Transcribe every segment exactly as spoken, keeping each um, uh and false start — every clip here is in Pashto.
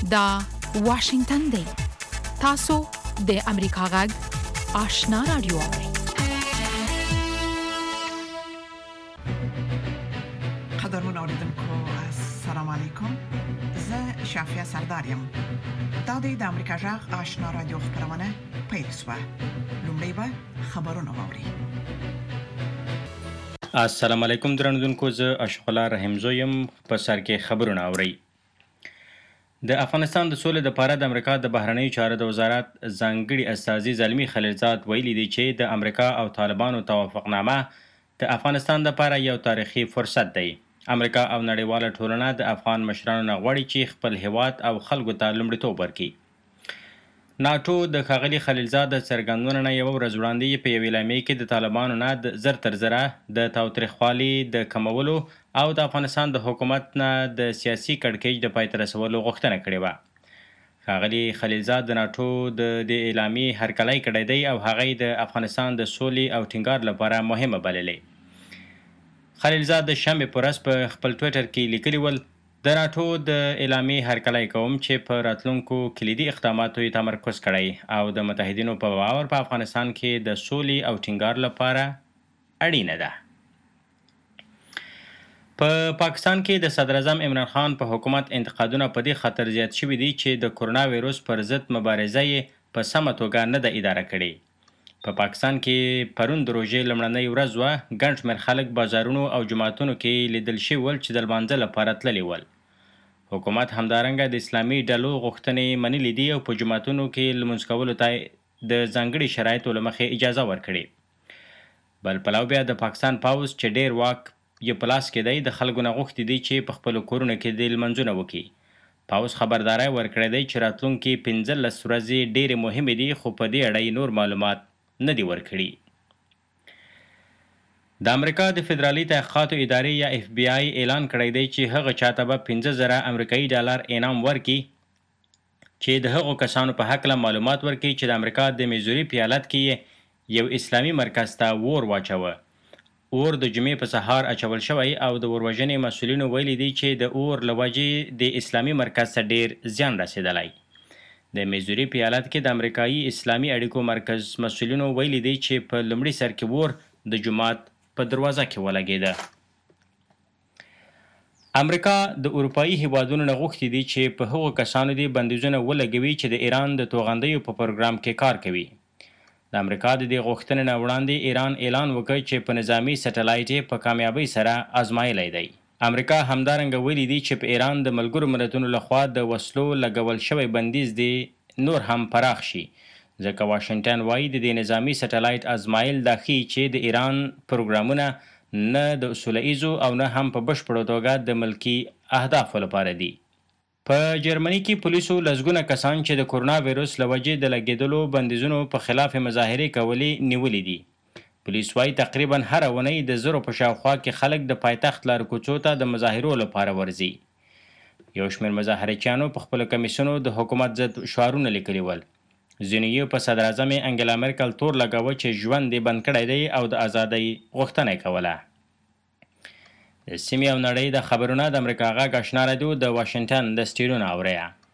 دا واشنگتن دی. تاسو د امریکا غږ آشنا رادیو اورئ. قدرمن اوریدونکو السلام علیکم. زه شافیا سردارم. دا د امریکا غږ آشنا رادیو خبرونه پیل شوه. لومړی به خبرونه واورئ. السلام علیکم درنوونکو، زه اشرف الله رحمزو یم. په سر کې خبرونه اورئ. د افغانستان د سولې لپاره د امریکا د بهرنیو چارو د وزارت ځانګړي استازي زلمی خلیلزاد ویلي دی چې د امریکا او طالبانو توافقنامه د افغانستان لپاره یو تاریخي فرصت دی. امریکا او نړیواله ټولنه د افغان مشرانو نه غواړي چې خپل هیواد او خلکو ته لومړیتوب ورکړي. ناټو د ښاغلي خلیلزاد د څرګندونو نه یوه ورځ وړاندې په یوې اعلامیې کې د طالبانو نه د زر تر زره د تاوتریخوالي د کمولو او د افغانستان د حکومت نه د سیاسي کړکېچ د پای ته رسولو غوښتنه کړې وه. ښاغلي خلیلزاد د ناټو د دې اعلامیې هرکلی کړی دی او هغه یې د افغانستان د سولې او ټینګار لپاره مهمه بللې. خلیلزاد د شنبې په ورځ په خپل ټویټر کې لیکلي ول: د ناټو د اعلامیې هرکلی کوم چې په راتلونکو کلیدي اقداماتو یې تمرکز کړی او د متحدینو په باور په افغانستان کې د سولې او ټینګار لپاره اړینه ده. په پا پاکستان کې د صدر اعظم عمران خان په حکومت انتقادونه په دې خاطر زیات شوي دي چې د کرونا ویروس پر ضد مبارزه یې په سمه توګه نه ده اداره کړې. په پا پاکستان کې پرون د روژې لومړنۍ ورځ وه. ګڼ شمېر خلک بازارونو او جوماتونو کې لیدل شوي ول چې د لمانځه لپاره تللي ول. حکومت همدارنګه د اسلامي ډلو غوښتنې منلې دي او په جوماتونو کې لمونځ کولو ته د ځانګړي شرایطو له مخې اجازه ورکړې. بل پلو بیا د پاکستان پوځ چې ډېر واک یې په لاس کې دی د خلکو نه غوښتي دي چې په خپلو کورونو کې د لمنځونه وکړي. پوځ خبرداری ورکړی دی چې راتلونکي پنځلس ورځې ډېرې مهمې دي، خو په دې اړه نور معلومات نه دي ورکړي. د امریکا د فدرالي تحقیقاتو ادارې یا اف بی آی اعلان کړی دی چې هغه چاته به پنځه زره امریکایي ډالر انعام ورکړي چې د هغو کسانو په هکله معلومات ورکړي چې د امریکا د میزوري پیالت کې یو اسلامي مرکز ته اور واچوه. اور د جمعې په سهار اچول شوی او د اوروژنې مسؤلینو ویلي دي چې د اور له وجې د اسلامي مرکز ته ډېر زیان رسېدلی. د میزوري پیالت کې د امریکایي اسلامي اړیکو مرکز مسؤلینو ویلي دي چې په لومړي سر کې اور د جومات په دروازه کې ولګېده. امریکا د اروپایي هیوادونو نه غوښتي دي چې په هغو کسانو دې بندیزونه ولګوي چې د ایران د توغندیو په پروګرام کې کار کوي. د امریکا د دې غوښتنې نه وړاندې ایران اعلان وکړ چې په نظامي سټلایټ یې په کامیابۍ سره ازمایلی دی. امریکا همدارنګه ویلي دي چې په ایران د ملګرو ملتونو لخوا د وسلو لګول شوی بندیز دی نور هم پراخ شي، ځکه واشنګټن وایي د دې نظامي سټلایټ ازمایل دا ښیي چې د ایران پروګرامونه نه د اصوله ایزو او نه هم په بشپړه توګه د ملکي اهدافو لپاره دي. په جرمني کې پولیسو لسګونه کسان چې د کرونا ویروس له وجې د لګېدلو بندیزونو په خلاف مظاهرې کولې نیولي دي. پولیس وایي تقریبا هره اونۍ د زرو په شاوخوا کې خلک د پایتخت لارو کوڅو ته د مظاهرو لپاره ورځي. یو شمېر مظاهرچیانو په خپلو کمیسونو د حکومت ضد شعارونه لیکلي ول. ځینو یې په صدر اعظم انګلا مرکل تور لګاوه چې ژوند یې بند کړی دی او د ازادۍ غوښتنه یې کوله. د سیمې او نړۍ د خبرونه د امریکا غږ آشنا رادیو د واشنګټن د سټیډیو نه اورئ.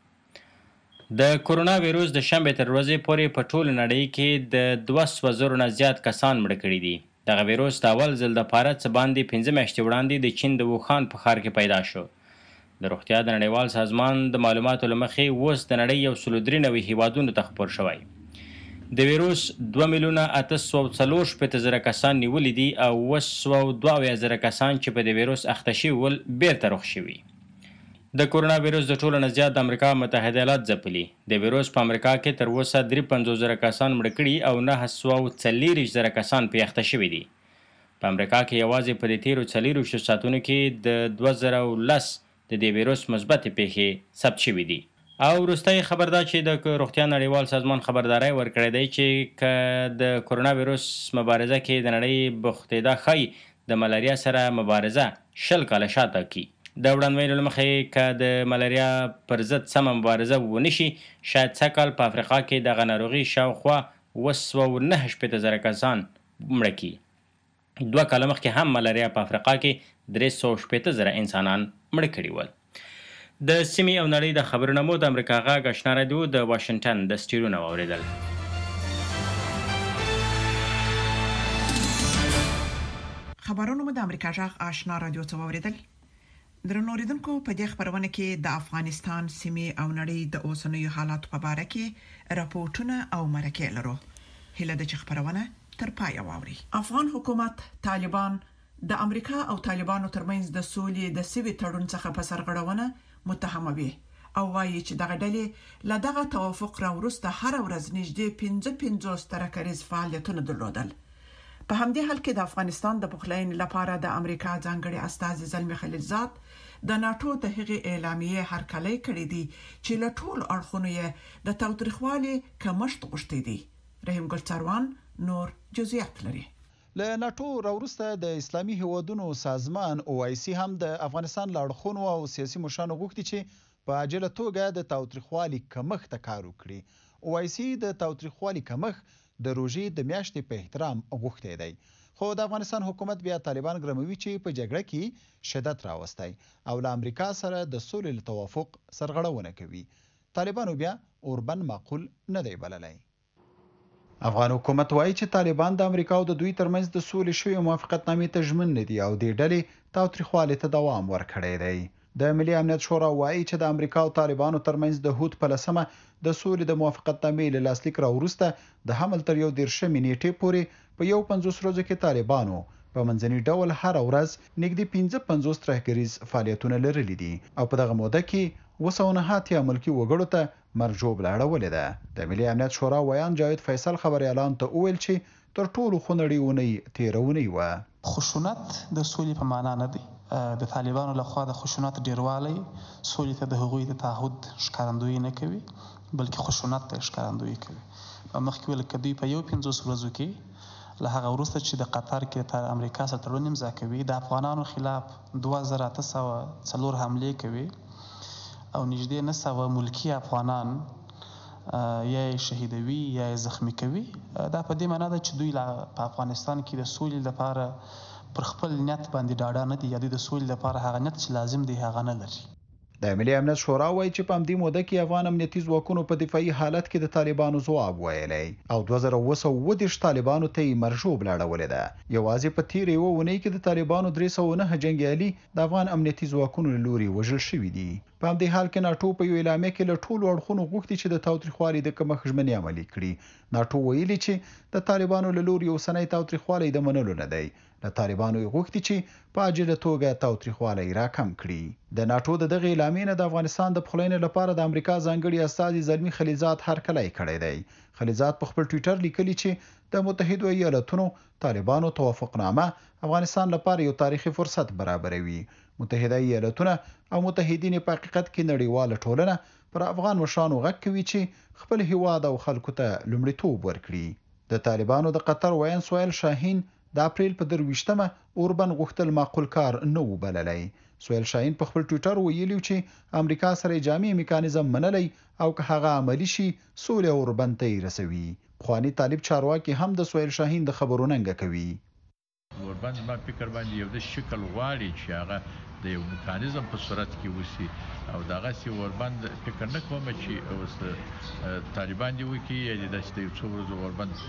د کرونا ویروس د شنبې تر ورځې پورې په ټوله نړۍ کې د دوه سوه زرو نه زیات کسان مړه کړي دي. دغه ویروس د اول ځل دپاره څه باندې پنځه میاشتې وړاندې د چین د ووخان په ښار کې پیدا شو. د روغتیا د نړیوال سازمان د معلوماتو له مخې اوس د نړۍ یو سلو درې نوي هیوادونو ته خپور شوی. د ویروس دوه میلیونه اته سوه څلور شپېته زره کسان نیولي دي او اوه سوه دوه اویا زره کسان چې په د ویروس اخته شوي ول بیرته روغ شوي. د کرونا ویروس د ټولو نه زیات د امریکا متحده ایالات ځپلي. د ویروس په امریکا کې تر اوسه درې پنځوس زره کسان مړه کړي او نهه سوه څلېرویشت زره کسان پرې اخته شوي دي. په امریکا کې یوازې په دې تېرو څلېرویشتو ساعتونو کې د دوه زره لس د دې ویروس مثبتې پیښې ثبت شوي دي. او وروستی خبر دا چې د روغتیا نړیوال سازمان خبرداری ورکړی دی چې که د کرونا ویروس مبارزه کې د نړۍ بوختېدا ښایي د ملاریا سره مبارزه شل کاله شاته کړي. د وړاندوینو له مخې که د ملاریا پر ضد سمه مبارزه ونه شي، شاید سږ کال په افریقا کې دغه ناروغي شاوخوا اوه سوه نهه شپېته زره کسان مړه کړي. دوه کاله مخکې هم ملاریا په افریقا کې درې سوه شپېته زره انسانان مړه کړي ول. د سیمې او نړۍ د خبرونو د امریکا غږ آشنا رادیو د واشنگټن د سټډیو نه واوریدل. خبرونه مو د امریکا غږ آشنا رادیو څخه واوریدل. درنو اوریدونکو په دې خبرونه کې د افغانستان سیمې او نړۍ د اوسنیو حالات په اړه کې راپورټونه او مرکې لرو. هله د خبرونه تر پای واوري. افغان حکومت طالبان د امریکا او طالبانو ترمنځ د سولې د سوي تړون څخه په سرغړونه متهموي او وايي چې دغه ډلې له دغه توافق راوروسته هر ورځ نږدې پنځه پنځوس ترکریز فعالیتونه درلودل. په همدې حال کې د افغانستان د پخلاین لپاره د امریکا ځانګړي استازي زلمی خلیلزاد د ناتو د هغې اعلامیه هرکلی کړې دي چې له ټولو اړخونو یې د تاوتریخوالي کمښت غوښتي دي. رحیم ګل څاروان نور جزئیات لري. له ناتو راوروسته د اسلامي هیوادونو سازمان او آی سی هم د افغانستان له اړخونو او سیاسي مشرانو غوښتي چې په عاجله توګه د تاوتریخوالي کمښت کار وکړي. او آی سی د تاوتریخوالي کمښت د روژې د میاشتې په احترام غوښتي دی، خو د افغانستان حکومت بیا طالبان ګرموي چې په جګړه کې شدت راوستی او له امریکا سره د سولې توافق سرغړونه کوي. طالبانو بیا اوربند معقول نه دی بللی. افغان حکومت وایي چې طالبان د امریکا او د دوی ترمنځ د سولې شوی موافقتنامې ته ژمن نه دي او د ډلې تاوتریخوالي ته دوام ورکړی دی. د ملي امنیت شورا وایي چې د امریکا او طالبانو ترمنځ د هوت په لسمه د سولې د موافقتنامې له لاسلیک راوروسته د حمل تر یو دېرشمې نیټې پورې په یو پنځوس ورځو کې طالبانو په منځني ډول هر ورځ نږدې پنځه پنځوس ترهګریز فعالیتونه لرلي دي او په دغه موده کې اووه سوه نه اتیا ملکي وګړو ته مرجوب اړولې ده. د ملي امنیت شورا ویان جاوید فیصل خبريالان ته وویل چې تر ټولو خونړۍ اونۍ تیرونی و. خشونت د سولې په معنا نه دی. د طالبانو لخوا د خشونت ډیروالی سولې ته د هغوی د تعهد ښکارندویي نه کوي بلکې خشونت ته ښکارندویي کوي. مخکې ویل که دوی په یو پنځوس ورځو کې له هغه وروسته چې د قطر کې د امریکا سره تړون امضا کوي د افغانانو خلاف دوه زره اته سوه څلور حملې کوي او نږدې نه سوه ملکي افغانان یا یې شهیدوي یا یې زخمی کوي. دا په دې معنا ده چې دوی په افغانستان کې د سولې لپاره پر خپل نیت باندې ډاډه نه دي یا د سولې لپاره هغه نیت چې لازم دی هغه نه لري. د ملي امنیت شورا وایي چې په همدې موده کې افغان امنیتي ځواکونو په دفاعي حالت کې د طالبانو ځواب ویلی او دوه زره اووه سوه اووه دېرش طالبانو ته یې مرژوب لاړولې ده. یوازې په تېرې یوه اونۍ کې د طالبانو درې سوه نهه جنګیالي د افغان امنیتي ځواکونو له لوري وژل شوي دي. په همدې حال کې ناټو په یو اعلامیه کې له ټولو اړخونو غوښتي چې د تاوتریخوالي د کمښت ژمنې عملي کړي. ناټو ویلي چې د طالبانو له لوري اوسنی تاوتریخوالی د منلو نه دی. له طالبانو یې غوښتي چې په عاجله توګه تاوتریخوالی راکم کړي. د ناټو د دغه اعلامیې نه د افغانستان د پخلاینې لپاره د امریکا ځانګړي استازي زلمی خلیلزاد هرکلی کړی دی. خلیلزاد په خپل ټویټر لیکلي چې د متحدو ایالتونو طالبانو توافقنامه افغانستان لپاره یو تاریخي فرصت برابروي. متحده ایالتونه او متحدین په حقیقت کې نړیواله ټولنه پر افغان مشرانو غږ کوي چې خپل هیواد او خلکو ته لومړیتوب ورکړي. د طالبانو د قطر ویان سویل شاهین د اپریل په درویشتمه اوربند غوښتل معقول کار نه و بللی. سویل شاهین په خپل ټویټر ویلي چې امریکا سره جامع میکانیزم منلی او که هغه عملی شي سولې اوربند ته یې رسوي. پخواني طالب چارواکي هم د سویل شاهین د خبرو ننګه کوي. اوربند ما فکر باندې یو د شکل غواړي چې هغه د یو میکانیزم په صورت کې وسی او دغه سی اوربند فکر نه کوم چې اوس طالبان دی وکي یا د داسې یو څو ورځې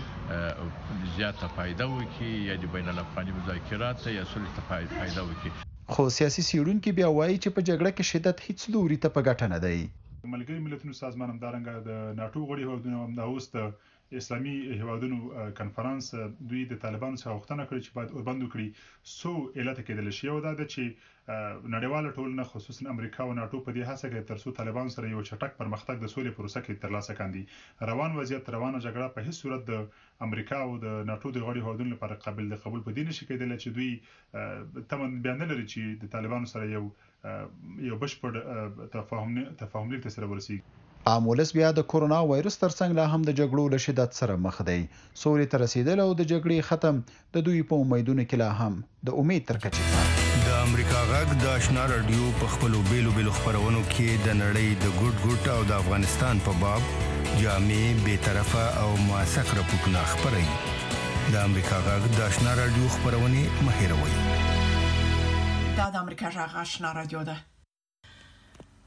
اوربند زیاته فائدہ وکي یا د بین الافغاني مذاکرات یا صلح ته فائدہ وکي. خو سیاسي سیړونکي بیا وایي چې په جګړه کې شدت هیڅ لوري ته په ګټه نه دی. ملګري ملتونو سازمان همدارنګه د ناټو غړي هیوادونو هم د اوس د اسلامي هیوادونو کنفرانس دوی د طالبانو څخه غوښتنه کړې چې باید اوربند وکړي سو علت کېدل شي او دا د چې نړیواله ټولنه خصوصا امریکا او ناټو په دې هڅه کې ترڅو طالبان سره یو چټک پرمختګ د سولې پروسه کې ترلاسه کاندي. روان وضعیت روانه جګړه په هیڅ صورت د امریکا او د ناټو د غړي هیوادونو لپاره قابل د قبول په دې نشي کېدل چې دوی تمن بیان لري چې د طالبانو سره یو یو بشپړ تفاهم تفاهم لیک سره ورسیږي. عام ولس بیا د کورونا وایرس ترڅنګ لا هم د جګړو له شدت سره مخ دی. سولې ته رسیدل او د جګړې ختم د دوی په امیدونو کې لا هم د امید تر کچې پاتې. د امریکا غږ د آشنا رادیو په خپلو بیلو بیلو خپرونو کې د نړۍ د ګوټ ګوټ او د افغانستان په باب جامع بې طرفه او موثق راپورټونه خپروي. د امریکا غږ د آشنا رادیو خپرونې مه هېروئ. دا د امریکا غږ آشنا رادیو ده.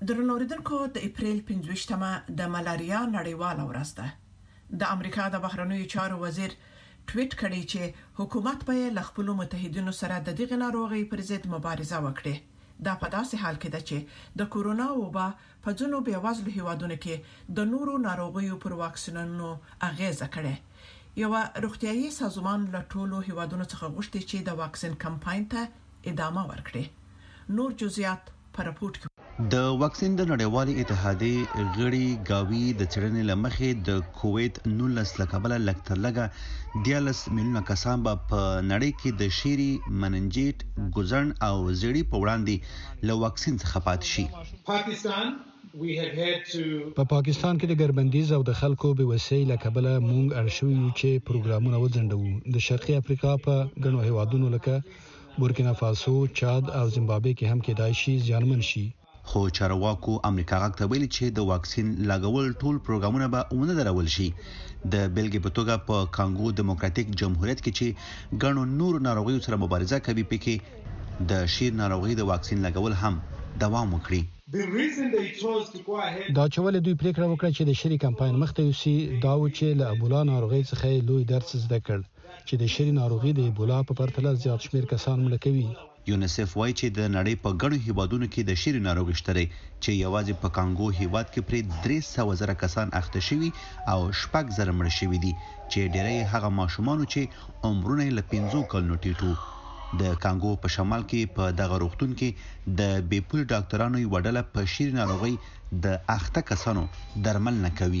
درنو اوریدونکو د اپریل پنځه ویشتمه د ملاریا نړیواله ورځ ده. د امریکا د بهرنیو چارو وزیر ټویټ کړی چې حکومت به له خپل متحدینو سره د دغه ناروغي پر ضد مبارزه وکړي. دا په داسې حال کې ده چې د کورونا وبا په ځینو بیوازلو هیوادونو کې د نورو ناروغیو پر واکسینونو اغیزه کړې. یو روغتیايي سازمان له ټولو هیوادونو څخه غوښتي چې د واکسین کمپاین ته ادامه ورکړي. نور جزئیات په راپورټ کې. د واکسین د نړیوالې اتحادیې غړي گاوی د چړنې لمخې د کووید نولس لکبله لکتر لګه دیالس میلیونه کسان به په نړۍ کې د شيري مننجیټ ګوزن او زیړی په وړاندې له واکسین څخه پاتې شي. پاکستان په پاکستان کې د ګربندیز او د خلکو به وسیله لکبله مونږ ارشوي چې پروګرامونه وځنډو. د شرقي افریقا په غنو هیوادونو لکه بورکینا فاسو، چاد او زیمبابوې کې هم کېدای شي زیانمن شي. خو چارواکو امریکا غږ ته ویلي چې د واکسین لاګول ټول پروګرامونه به ونه درول شي. د بلګې په توګه په کانګو دیموکراتیک جمهوریت کې چې ګڼو نور ناروغیو سره مبارزه کوي پکې د شیر ناروغي د واکسین لاګول هم دوام وکړي. دا چې ولې دوی پریکړه وکړه چې د شری کمپاین مخته یوسي دا و چې له ابولا ناروغي څخه لوی درس زده کړ چې د شری ناروغي د ایبولا په پرتله زیات شمیر کسان مړه کوي. یونیسف وايي چې د نړۍ په ګڼو هیوادونو کې د شری ناروغي شته چې یوازې په کانګو هیواد کې پرې درې سوه زره کسان اخته شوي او شپږ زره مړه شوي دي چې ډېری هغه ماشومان چې عمرونه له پنځو کلونو ټیټو. د کانګو په شمال کې په دغه روغتون کې د بیپول ډاکټرانو یو ډله په شری ناروغي د اخته کسانو درمل نه کوي.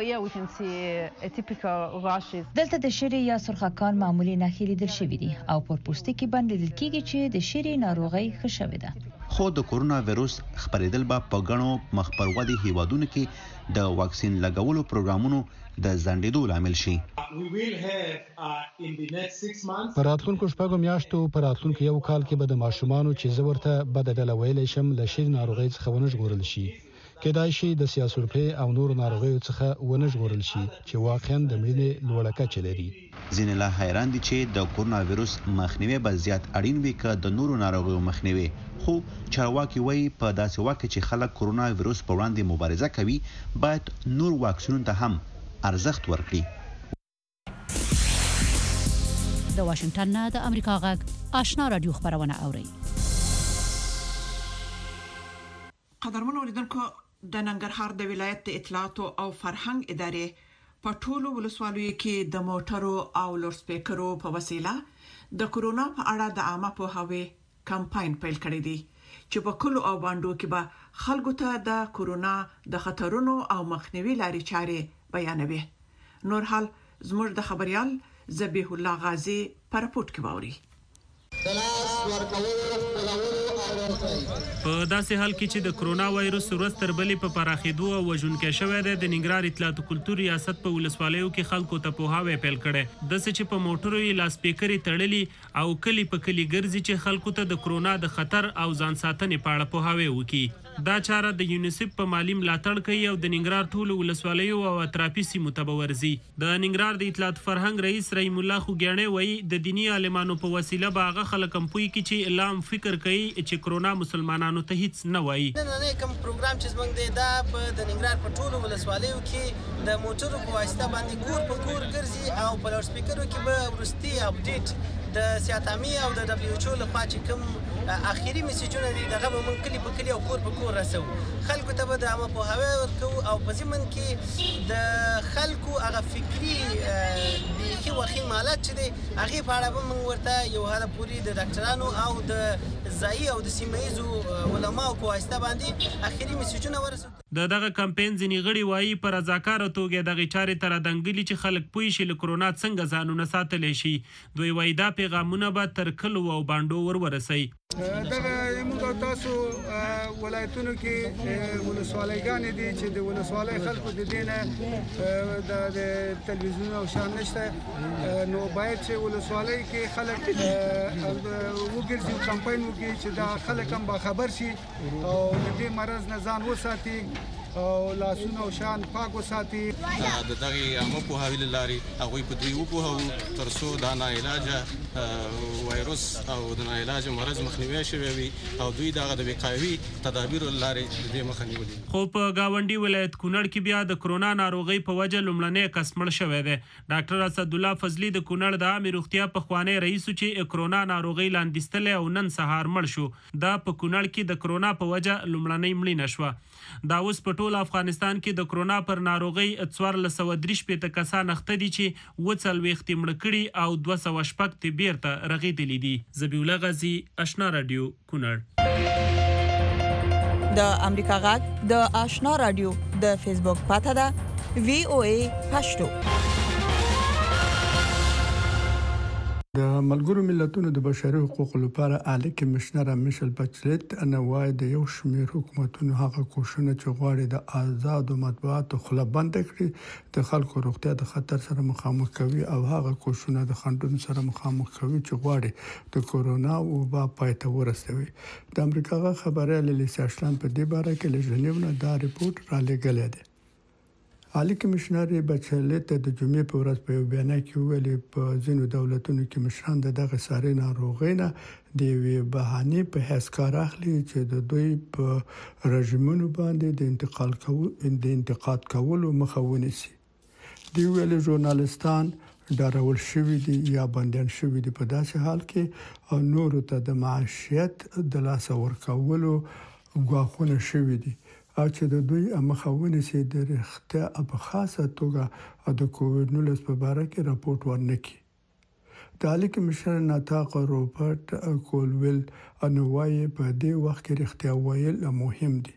دلته د شری یا سرخکان معمولی نښې لیدل شوې دي او پر پوستکي باندې لیدل کېږي چې د شری ناروغي ښه شوې ده. خو د کورونا وایروس خپرېدل به په ګڼو مخپرودي هیوادونو کې د واکسین لګولو پروګرامونو د ځنډېدو لامل شي. په راتلونکو شپږو میاشتو په راتلونکو یو کال کې به د ماشومانو چې زه ورته بده ډله ویلی شم له شری ناروغۍ څخه ونه ژغورل شي. کېدای شي د سیاسورپۍ او نورو ناروغیو څخه ونه ژغورل شي چې واقعا د مړینې لوړه کچه لري. ځینې لا حیران دي چې د کورونا وایروس مخنیوي به زیات اړین وي که د نورو ناروغیو مخنیوي. خو چارواکي وایي په داسې وخت کې چې خلک کورونا وایروس په وړاندې مبارزه کوي باید نور واکسینونو ته هم ارزښت ورکړي. د واشنگټن نه د امریکا غږ آشنا رادیو خبرونه اوري. قدرمن اوریدونکو د ننګرهار د ولایت د اطلاعات او فرهنګ ادارې په ټولو ولسوالیو کې د موټرو او لوډ سپیکرو په وسیله د کورونا په اړه د عامه پوهاوي کمپاین پیل کړی دی چې په کلو او باندو کې به خلکو ته د کورونا د خطرونو او مخنیوي لارې چارې بیانوي. نور حال زموږ د خبريال ذبیح الله غازی په راپورټ کې باوري. په داسې حال کې چې د کرونا وایروس ورځ تر بلې په پراخېدو او وژونکی شوی دی د ننګرهار اطلاعات او کلتور ریاست په ولسوالیو کې خلکو ته پوهاوی پیل کړی. داسې چې په موټرو یې لاسپیکرې تړلي او کلی په کلی ګرځي چې خلکو ته د کرونا د خطر او ځان ساتنې په اړه پوهاوی وکړي. دا چاره د یونیسف په مالی ملاتړ کوي او د ننګرهار ټولو ولسوالیو او اطرافي سیمو ته به ورځي. د ننګرهار د اطلاعات فرهنګ رئیس رحیم الله خوګیاڼی وایي د دیني عالمانو په وسیله به هغه خلک هم پوهېږي چې لام فکر کوي چې کرونا مسلمانانو ته هیڅ نه وایي. نننی کوم پروګرام چې زموږ دی دا په د ننګرهار په ټولو ولسوالیو کې د موټرو په واسطه باندې کور په کور ګرځي او په لاوډ سپیکرو کې به وروستي اپډیټ د سیاتامي او د دبلیو ایچ او لخوا چې کوم اخیری میسیجونه دي دغه به موږ کلی په کلی او کور په کور رسو. خلکو ته به د عامه پوهاوی ورکوو او په ضمن کې د خلکو هغه فکري بیخي وخیم حالت چې دی هغې په اړه به موږ ورته یو حده پورې د ډاکټرانو او د ځایي او د سیمه ییزو علماو په واسطه باندې اخیری میسیجونه ورسوو. د دغه کمپاین ځینې غړي وایي په رضاکاره توګه دغې چارې ته رادنګلي چې خلک پوه شي له کرونا څنګه ځانونه ساتلی شي. دوی وایي دا پیغامونه به تر کلو او بانډو ور ورسوي. دغه موږ تاسو ولایتونو کې ولسوالیګانې دي چې د ولسوالۍ خلکو د دې نه د تلویزیون او شان نشته نو باید چې ولسوالۍ کې خلک وګرځي کمپاین وکړي چې دا خلک هم باخبر شي او د دې مرض نه ځان وساتي او لاسونه او شان پاک وساتي. د دغه عامه پوهاوي له لارې هغوی په دوی وپوهوو تر څو دا ناعلاجه وایروس او د ناعلاج مرض مخنیوي شوی وي او دوی دغه د وقایوي تدابیر لارې د دې مخه نیولې. خو په گاونډي ولایت کونړ کې بیا د کرونا ناروغي په وجه لومړنی کس مړ شوی دی. ډاکټر اسدالله فضلي د کونړ د عامې روغتیا پخوانی رئیس چې کرونا ناروغي لاندېستلی او نن سهار مړ شو. دا په کونړ کې د کرونا په وجه لومړنۍ مړینه شوه. دا اوس په ټول افغانستان کې د کرونا پر ناروغۍ څوارلس سوه درې شپېته کسان اخته دي چې اووه څلوېښت یې مړه کړي او دوه سوه شپږ ترې بیرته رغېدلي دي. ذبیح الله غازي، اشنا راډیو، کونړ. د امریکا غږ د آشنا راډیو د فیسبوک پاته ده وی او ای پښتو. د ملګرو ملتونو د بشري حقوقو لپاره اعلی کمشنر میشل بچلت انوای د یو شمېر حکومتونو هغه کوښښونه چې غواړي د آزاد مطبوعاتو خله بند کړي د خلکو روغتیا د خطر سره مخامخ کوي او هغه کوښښونه د خنډونو سره مخامخ کوي چې غواړي د کورونا وبا پای ته ورسوي. د امریکا غږ خبريال لیسا شلان په دې باره کې له ژنیو نه دا ریپورت را لېږلی دی. عالی کمشنر بچلت د جمعې په ورځ په یو بیان کې ویلي په ځینو دولتونو کې مشران دغه ساري ناروغۍ نه د یوې بهانې په حیث کار اخلي چې د دوی په رژیمونو باندې د انتقال کول د انتقاد کولو مخه ونیسي. دی ویلي ژورنالستان ډارول شوي دي یا بندیان شوي دي په داسې حال کې او نورو ته د معاشیت د لاسه ورکولو ګواښونه شوي دي او چې د دوی مخاونه سي د رښتیا په خاصه توګه د کووډ نولس په اړه کې راپورټ ورنکي. د عالی کمشنر ناتاق روبرت کولویل انوای په دې وخت کې رښتیا ویل مهم دي.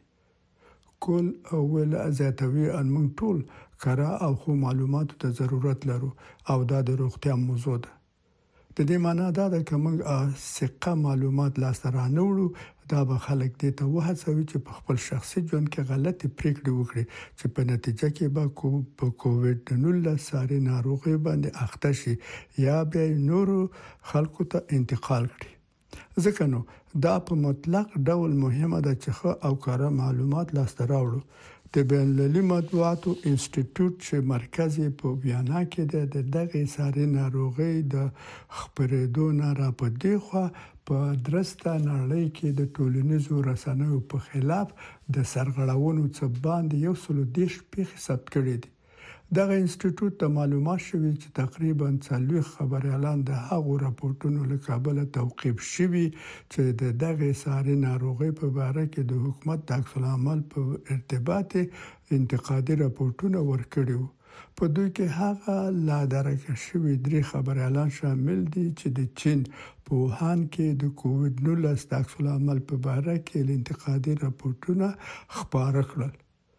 کول اول زیاتوي ان موږ ټول کارا او خو معلوماتو ته ضرورت لرو او دا د روغتیا موضوع ده. د دې معنی دا ده چې موږ ثقه معلومات لاسته رانوړو دا به خلک دې ته وهڅوي چې په خپل شخصي ژوند کې غلطي پریکړې وکړي چې په نتیجه کې به کو په کووډ نولس ساري ناروغي باندې اخته شي یا به نورو خلکو ته انتقال کړي. ځکه نو دا په مطلق ډول مهمه ده چې خو او کار معلومات لاسته راوړو. د بین المللي مطبوعاتو انسټیټیوټ چې مرکز په ویانا کې د دغه ساري ناروغي د خبرېدو نه را پدې خو په درسته نړۍ کې د ټولنیزو رسنیو په خلاف د سرغړونو څخه باندې یو سل دیش پیښې ثبت کړې دي. دغه انسټیټیوټ ته معلومات شوي چې تقریبا څلوېښت خبريالان د هغو راپورټونو له کابل توقیف شوي چې د دغه ساري ناروغي په اړه کې د حکومت د عکس العمل په ارتباط انتقادي راپورټونه ورکړي وو. په دوی کې هغه لا درکه شوي درې خبريالان شامل دي چې د چین په ووهان کې د کووډ نولس د عکس العمل په اړه کې انتقادي راپورټونه خپاره کړل.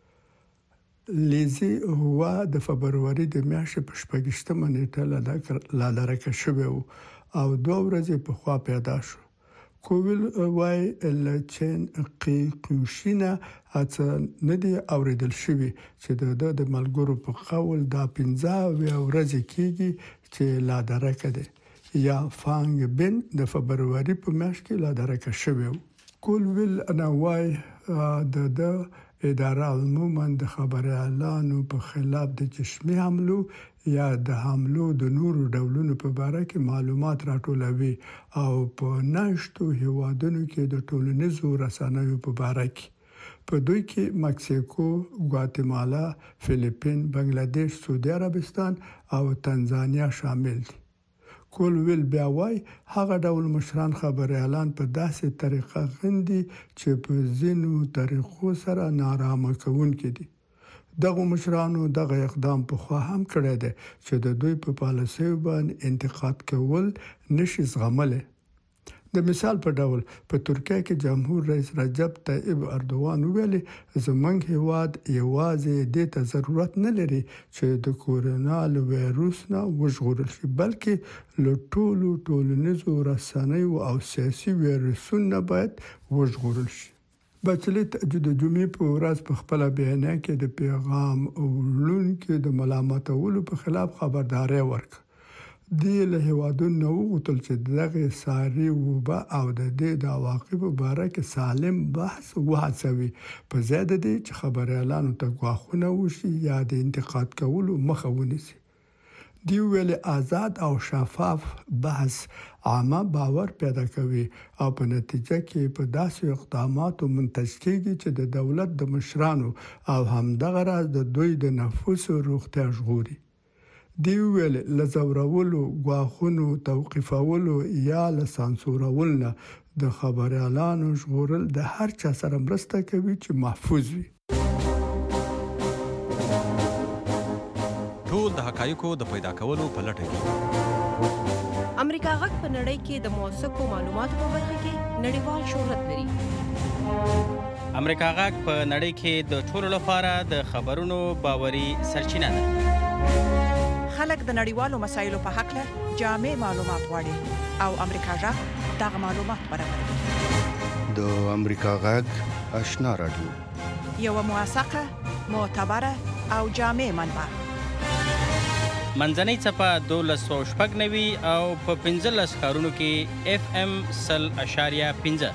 لیزي هوا د فبروري د میاشتې په شپږشتمه نیټه لا درکه شوی وو او دوه ورځې په خوا پیدا شو. کوویل وای ل چین قی قوشینه اته ندی اوریدل شوی چې د د ملګرو په قول دا پنځه ورځې کېږي چې لا درکه ده یا فانګ بن د فبروري په میاشت کې لا درکه شوی وو. کوویل انا وای د د اداره عموما د خبريالانو په خلاف د جسمي حملو یا د حملو د نورو ډولونو په اړه کې معلومات راټولوي او په نشټو هیوادونو کې د ټولنیزو رسنیو په اړه کې په دوی کې مکسیکو، ګواتیمالا، فلیپین، بنگلاديش، سعودي عربستان او تنزانیا شامل دي. کولویل بیا وای هغه ډول مشران خبريالان په داسې طریقه غندي چې په ځینو طریقو سره نارامه کوونکې دي. دغه مشرانو دغه اقدام په خوا هم کړی دی چې د دوی په پالیسۍ باندې انتقاد کول نشي زغملی. د مثال په ډول په ترکیه کې جمهور رئیس رجب طیب اردوغان ویلي زمونږ هیواد یوازې د ته ضرورت نه لري چې د کورونا وایروس نه وژغورل شي بلکې له ټولو ټولنیزو رسنیو او سیاسي وایروسونو باید وژغورل شي. بچلت د جمعې په ورځ په خپل بیان کې د پیغام وړاندې د ملامتولو په خلاف خبرداري ورکړه. دی له هیوادونو وغوښتل چې دغه ساري وبا او د دې د عواقبو په اړه کې سالم بحث وهڅوي په ځای د دې چې خبريالانو ته ګواښونه وشي یا د انتقاد کولو مخه ونیسي. دی ویل آزاد او شفاف بحث عامه باور پیدا کوي او په نتیجه کې په داسې اقداماتو منتج کیږي چې د دولت د مشرانو او همدغه راز د دوی د نفوس روغتیا ژغوري. دی ویل لزورولو غواخونو توقیفولو یا لسانسورول نه د خبريالانو ژغورل د هر چا سره مرسته کوي چې محفوظ وي. ټول د حقایقو د پیدا کولو په لټه کې امریکا غږ په نړۍ کې د موثقو معلوماتو په برخه کې نړیوال شهرت لري. امریکا غږ په نړۍ کې د ټولو لپاره د خبرونو باوري سرچینه ده. خلک د نړیوالو مسایلو په حق له جامع معلومات غواړي او امریکا غږ دغه معلومات برابروي. د امریکا غږ آشنا رادیو یو موثقه معتبره او جامع منبع. منځنۍ څپه دولس سوه شپږ نوي او په پنځلس ښارونو کې اف ام سل اشاریه پنځه.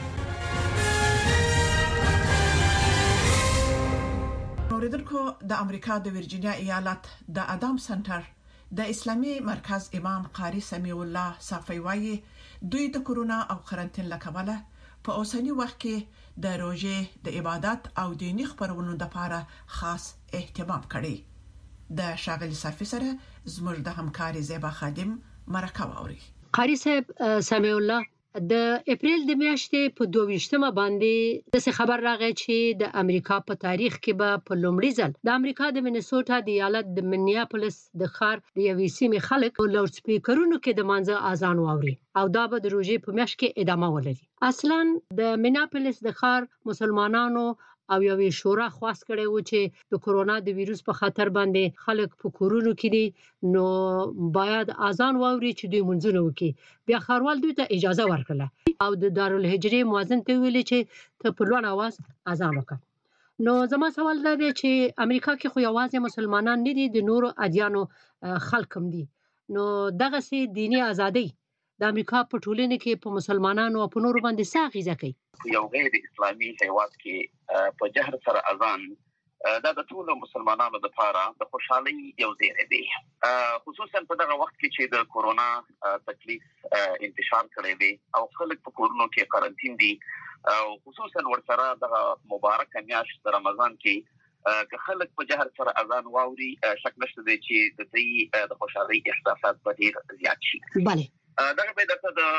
اوریدونکو د امریکا د ورجینیا ایالت د ادم سنټر د اسلامي مرکز امام قاری سمیع الله صافی وایي دوی د کورونا او قرنټین لکبله په اوسنی وخت کې د روزې د عبادت او دینی خبرونو لپاره خاص اهتمام کړی. د شاغلی صافی سره زموږ د همکاري زیبا خادم مرکه واوري. قاری صاحب سمیع الله د اپریل د میاشتې په دوه ویشتمه باندې د خبر راغی چې د امریکا په تاریخ کې به په لومړي ځل د امریکا د مینیسوټا د ایالت د منیاپولیس د ښار د یوې سیمې خلک په لاوډ سپیکرونو کې د مانځه اذان واوري او دا به د روزې په میاشت کې ادامه ولري. اصلا د منیاپولیس د ښار مسلمانانو او یوې شورا خواست کړي و چې د کورونا د ویروس په خطر باندې خلک په کورونو کې دي نو باید اذان واوري چې دوی منځونه وکړي. بیا ښاروال دوی ته اجازه ورکړه او د دارالهجرې موازن ته ویل چې ته په لوړ اواز اذان وکړه. نو زما سوال دا دی چې امریکا کې خو یوازې مسلمانان نه دي د نورو ادیانو خلک هم دي. نو دغه سي دینی ازادي د امریکا په ټولنه کې په مسلمانانو او په نورو باندې څه اغیزه کوي؟ یو غیر اسلامي هیواد کې په جهر سره اذان دا د ټولو مسلمانانو لپاره د خوشحالي یو ځای دی، خصوصا په دغه وخت کې چې د کورونا تکلیف انتشار کړی دی او خلک په کورونو کې قرنټین دي او خصوصا ورسره د مبارک میاشت د رمضان کې که خلک په جهر سره اذان واوري شک نشته دی چې د دې د خوشحالي احساسات به ډیر زیات شي. بله دغه به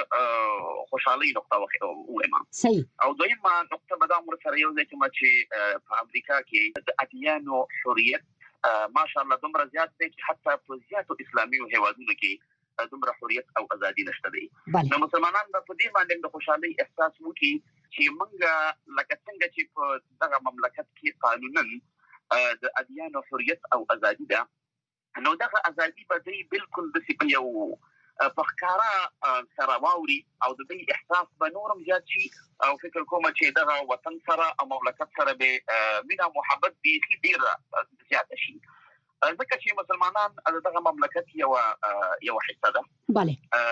د خوشحالي نقطه وایم. صحیح. او دویمه نقطه به دا مر سره یو ځای چې په امریکا کې د ادیانو حریت ماشاءالله دومره زیات دی چې حتی په زیاتو اسلامي هیوادونو کې دومره حریت او ازادي نشته دی. نو مسلمانان په دې باندې د خوشحالي احساس وکړي چې موږ لکه څنګه چې په دغه مملکت کې قانونا د ادیانو حریت او ازادي ده، نو دغه ازادي به دی بالکل د سی یو په ښکارا سره واوري او د دې احساس به نورم زیات شي او فکر کوم چې دغه وطن سره او مملکت سره به مینا محبت به ډیر زیات شي ځکه چې مسلمانان دغه مملکت یو یو حصہ ده. بله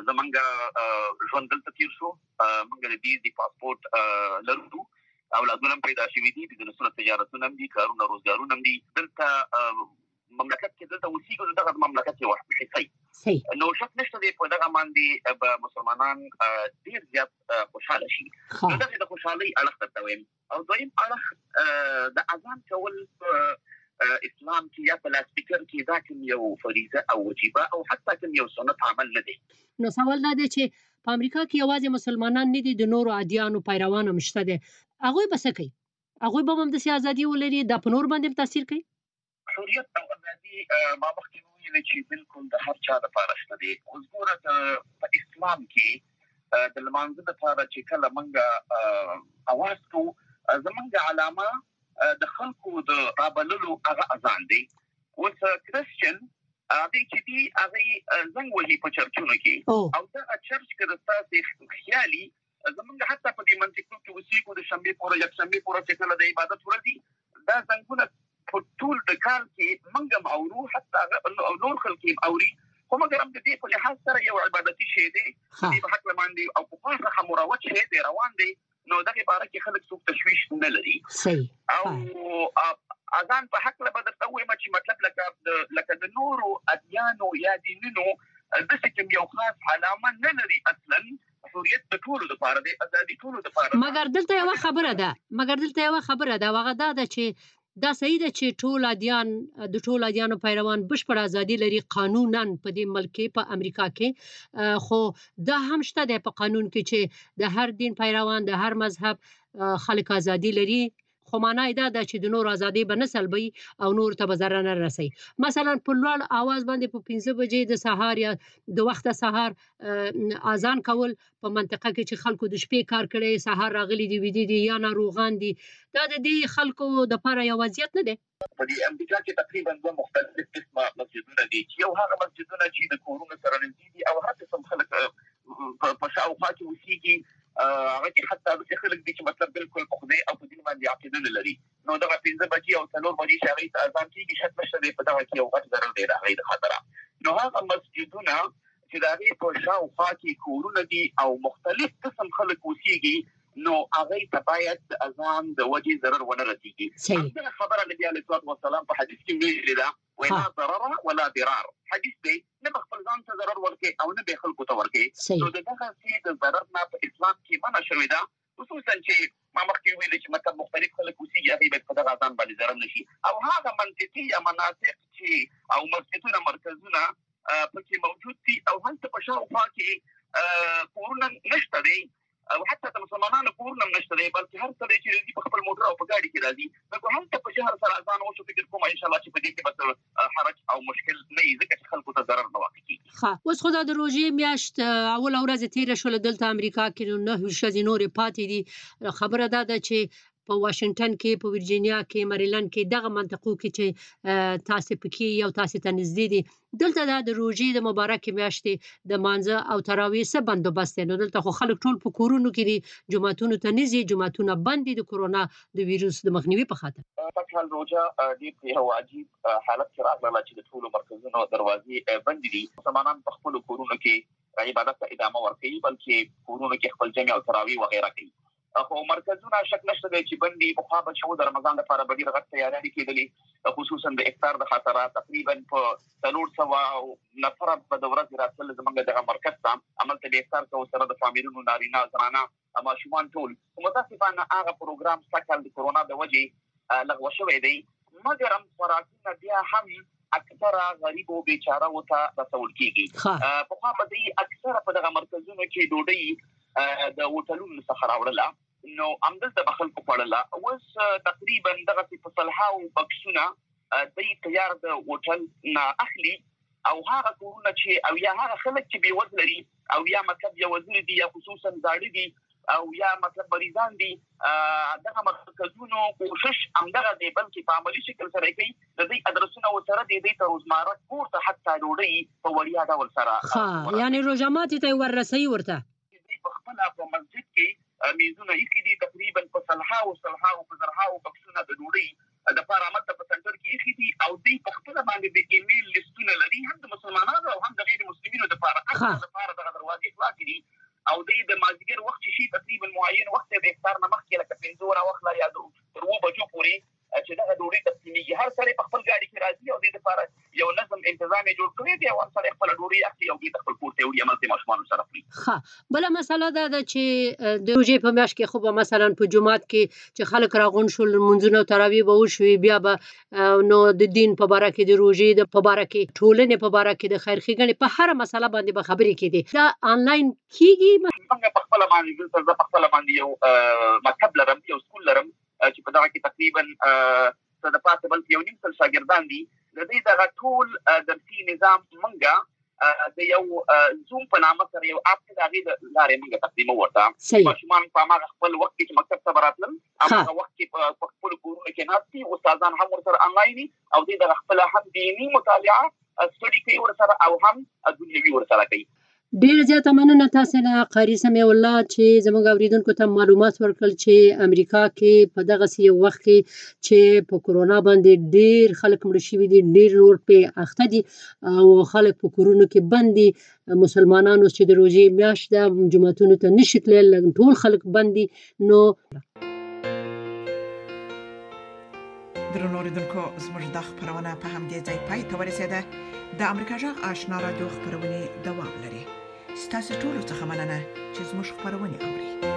زمونږ ژوند دلته تیر شو، موږ د دې د پاسپورت لرو، اولادونه پیدا شوي دي، د نسونه تجارتونه هم دي، کارونه روزګارونه هم دي. دلته مملکت کې دلته اوسېږو، دغه مملکت یو حصہ صحیح. نو شک نشته دی په دغه باندې به مسلمانان ډیر زیات خوشاله شي. نو دغه د خوشحالي اړخ ته وایم. او دویم اړخ د اذان کول اسلام کې یا په لاسپیکر کې دا کوم یو فریضه او واجبه او حتی کوم یو سنت عمل نه دی. نو سوال دا دی چې په امریکا کې یوازې مسلمانان نه دي، د نورو ادیانو پیروان هم شته دي. هغوی به څه کوي؟ هغوی به هم داسې ازادي ولري؟ دا په نور باندې تاثیر کوي؟ حریت او ازادي ما مخکې ویل چې بالکل د هر چا لپاره شته دي. اوس ګوره په اسلام کې د لمانځه لپاره چې کله موږ اواز کوو زموږ علامه د خلکو د رابللو هغه اذان دی. اوس کرسچن هغه چې دی هغه زنګ وهي په چرچونو کې او دا چرچ کې د تاسو خیالي زموږ حتی په دې منطقو کې اوسېږو د شنبې پورې یک شنبې پورې چې کله د عبادت ورځي دا زنګونه په ټول د کال کې منګم اورو حتی نور خلک یې اوري، خو مګر هم د دې په لحاظ سره یو عبادتي شی دی دې په حق باندې او په خاصه مروج شی دی روان دی. نو دغه باره کې خلک څوک تشویش نه لري. صحیح. او اذان په حق له بدر ته وایم چې مطلب لکه لکه د نورو ادیانو یا دینونو داسې کوم یو خاص علامه نه لري اصلا. حریت د ټولو لپاره دی، ازادي ټولو لپاره. مګر دلته یو خبره ده مګر دلته یو خبره ده هغه دا ده چې دا صحیح ده چې ټول ادیان د ټول ادیانو پیروان بشپړ ازادي لري قانونا په دې ملک کې په امریکا کې، خو دا هم شته دی په قانون کې چې د هر دین پیروان د هر مذهب خلک ازادي لري، خو معنی دا ده چې د نور ازادي به نه سلبي او نور ته به ضرر نه رسي. مثلا په لوړ اواز باندې په پنځه بجې د سهار یا د وخته سهار اذان کول په منطقه کې چې خلکو د شپې کار کړي سهار راغلي دي ویدي دي یا ناروغان دي، دا د دې خلکو د لپاره یو وضعیت نه دی. په دې امریکا کې تقریبا دوه مختلف قسمه مسجدونه دي، یو هغه مسجدونه چې د کورونو سره نږدې دي او هر قسم خلک په شاوخوا کې اوسېږي، هغه کې حتی داسې خلک دي چې مطلب بالکل په خدای او په دین باندې عقیده نه لري. نو دغه پنځه بجې او څلور بجې چې هغوی ته اذان کېږي شک نشته دی په دغه کې یو غټ ضرر دی د هغوی د خطره. نو هغه مسجدونه چې د هغې په شاوخوا کې کورونه دي او مختلف قسم خلک اوسېږي نو هغوی ته باید د اذان د وجې ضرر ونه رسېږي. همدغه خبره نبي علیه الصلاة والسلام په حدیث کې ویلې ده ولا ضرر ولا ضرار. حدیث دی نه به خپل ځان ته ضرر ورکړي او نه به خلکو ته ورکړي. نو د دغسې د ضرر نه په اسلام کې منع شوې ده، خصوصا چې ما مخکې ویلې چې مطلب مختلف خلک اوسېږي هغوی باید په دغه اذان باندې ضرر نه شي. او هغه منطقي یا مناطق چې او مسجدونه مرکزونه پکې موجود دي او هلته په شاوخوا کې کورونه نشته دی او حتی د مسلمانانو کورونه هم نشته دی، بلکې هر سړی چې راځي په خپل موټر او په ګاډي کې راځي نو هلته په جهر سره اذان وشو فکر کوم انشاءالله چې په دې کې به حرج او مشکل نه وي ځکه چې خلکو ته ضرر نه واقع کېږي. ښه، اوس خو دا د روژې میاشت اوله ورځ تېره شوله دلته امریکا کې نو نهه ورځې نورې پاتې دي. خبره دا ده چې په واشنګټن کې په ورجینیا کې مریلند کې دغه منطقو کې چې تاسو پکې یو تاسو ته نږدې دي دلته دا د روژې د مبارکې میاشتې د مانځه او تراویح څه بندوبست دی؟ نو دلته خو خلک ټول په کورونو کې دي، جوماتونو ته نه ځي، جوماتونه بند دي د کرونا د ویروس د مخنیوي په خاطر. فکر روژه ډېر یو عجیب حالت کې راغله چې د ټولو مرکزونو دروازې بندې دي. مسلمانان په خپلو کورونو کې عبادت ته ادامه ورکوي بلکې کورونو کې خپل جمع او تراویح وغیره کوي. خو مرکزونه شک نشته دی چې بندي پخوا به چې و د رمضان لپاره به ډېر غټ تیارانې کېدلې، خصوصا د افطار د خاطره تقریبا په څلور سوه نفره به د ورځې راتلل زموږ دغه مرکز ته هملته د افطار کوو سره د فامیلونو نارینه زنانه ماشومان ټول. متاسفانه هغه پروګرام سږ د کرونا د وجې لغوه شوی دی، مګر هم خوراکونه بیا هم اکثره غریب او بیچاره ورته رسول کېږي. پخوا به دوی اکثره په دغه مرکزونو کې ډوډۍ د هوټلونو څخه راوړله نو همدلته به خلکو خوړله. اوس تقریبا دغسې په سلهاو بکسونه دوی تیار د هوټل نه اخلي او هغه کورونه چې او یا هغه خلک چې بېوزله دي او یا مطلب یوازې دي یا خصوصا زاړه دي او یا مطلب مریضان دي دغه مرکزونو کوشش همدغه دی بلکې په عملي شکل سره کوي د دوی ادرسونه ورسره دی دوی ته روزمره کور ته حتی ډوډۍ په وړیا ډول سره ښه یعنې روژه ماتي ته یې وررسوي ورته په خپله په مسجد کې میزونه ایښي دي تقریبا په سلهاو سلهاو په زرهاو بکسونه د ډوډۍ دپاره هملته په سنټر کې ایښي دي او دوی په خپله باندې د ایمیل لیستونه لري هم د مسلمانانو او هم د غیر مسلمینو دپاره هر دپاره دغه دروازې خلاصې دي او دوی د مازدیګر وخت چې شي تقریبا معین وخت د افطار نه مخکې لکه پنځه وره وخت لري یا تر اووه بجو پورې چې دغه ډوډۍ تقسیمېږي. هر سړی په خپل ګاډي کې راځي او دوی دپاره یو نظم انتظام یې جوړ کړی دی او هر سړی خپله ډوډۍ اخلي او بېرته خپل کور ته یې وړي هملته ماشومانو سره خوري. ښه، بله مسله دا ده چې د روژې په میاشت کې خو به مثلا په جومات کې چې خلک راغونډ شول لمونځونه او تراویح به وشوې بیا به نو د دین په باره کې د روژې په باره کې ټولنې په باره کې د خیر ښېګڼې په هره مسله باندې به خبرې کېدې. دا آنلاین کېږي؟ موږ په خپله باندې دلته زه په خپله باندې یو مکتب لرم یو سکول لرم چې په دغه کې تقریبا څه د پاسه بلکې یو نیم سل شاګردان دي. د دوی دغه ټول درسي نظام موږ د یو زوم په نامه سره یو اپ د هغې د لارې موږ تقدیمو ورته. ماشومان په هماغه خپل وخت کې چې مکتب ته به راتلل هماغه وخت کې په خپلو کورونو کې ناست دي، استادان هم ورسره انلاین دي او دوی دغه خپله هم دیني مطالعه سټډي کوي ورسره او هم دنیوي ورسره کوي. ډیره زیاته مننه تاسو نه قاري سمیع الله چې زموږ اوریدونکو ته معلومات ورکړل چې امریکا کې په دغسې یو وخت کې چې په کرونا باندې ډیر خلک مړه شوي دي، ډیر نور پې اخته دي او خلک په کورونو کې بند دي. مسلمانانو چې د روژې میاشت ده جوماتونو ته نشي تللی، ټول خلک بند دي. نو درنو اوریدونکو زموږ د خبرونه په همدې ځای پای ته ورسېده. د امریکا جغ آشنا رادیو خبرونه دوام لري. ستاسو ټول څه مننه چې زموږ خبرونه اوري.